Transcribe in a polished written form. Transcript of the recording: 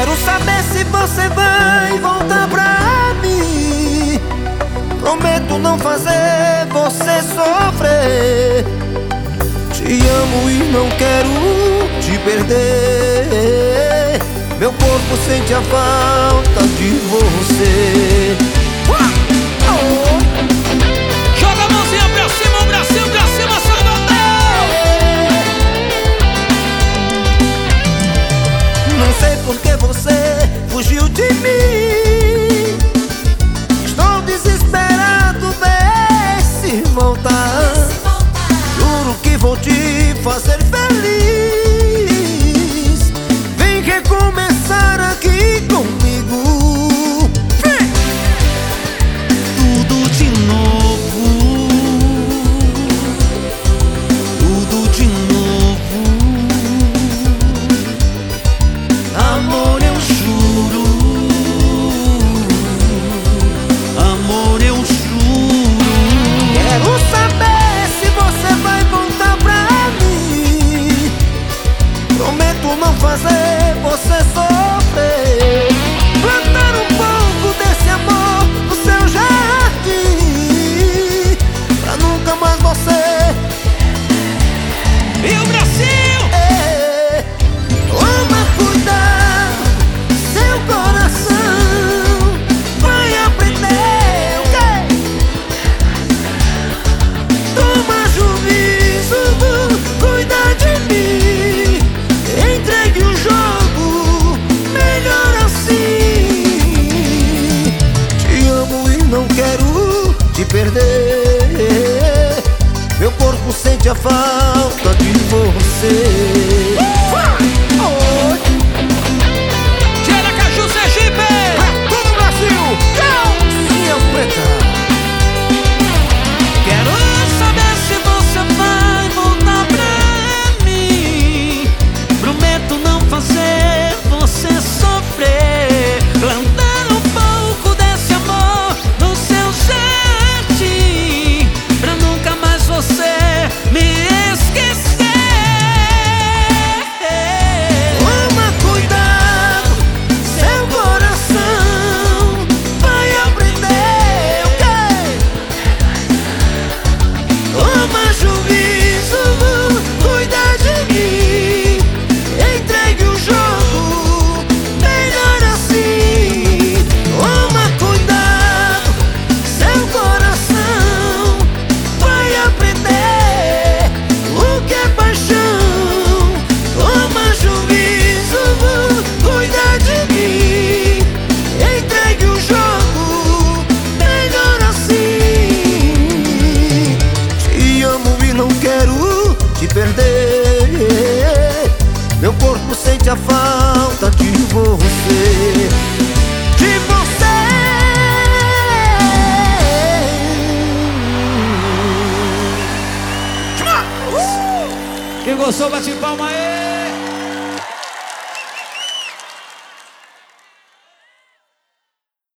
Quero saber se você vai voltar pra mim. Prometo não fazer você sofrer. Te amo e não quero te perder. Meu corpo sente a falta de você. Joga a mãozinha pra cima, Salvador! Não sei por que você fugiu de mim. Estou desesperado, vê se voltar. Juro que vou te fazer feliz. Vem recomeçar aqui comigo. Vem! Tudo de novo, tudo de novo. Amor, eu juro, amor, eu juro. Quero saber se você vai voltar pra mim. Prometo não fazer você sofrer. Plantar um pouco desse amor no seu jardim, pra nunca mais você. E o Brasil? Toma cuidado, seu coração vai aprender o quê? Toma juízo, cuida de mim. Entregue o jogo, melhor assim. Te amo e não quero te perder. Meu corpo sente a falta de você. Aracaju, Sergipe! Todo o Brasil, calcinha preta. Quero saber se você vai voltar pra mim. Prometo não fazer você sofrer. Plantar um pouco desse amor no seu jardim, pra nunca mais você me esquecer. Toma cuidado, seu coração vai aprender o quê? Toma juízo, cuida de mim. Entregue o jogo, melhor assim. Toma cuidado, seu coração vai aprender o que é paixão. Toma juízo, cuida de mim. Entregue o jogo, melhor assim. Te amo e não quero te perder. Meu corpo sente a falta de você. De você. Quem gostou, bate palma aí!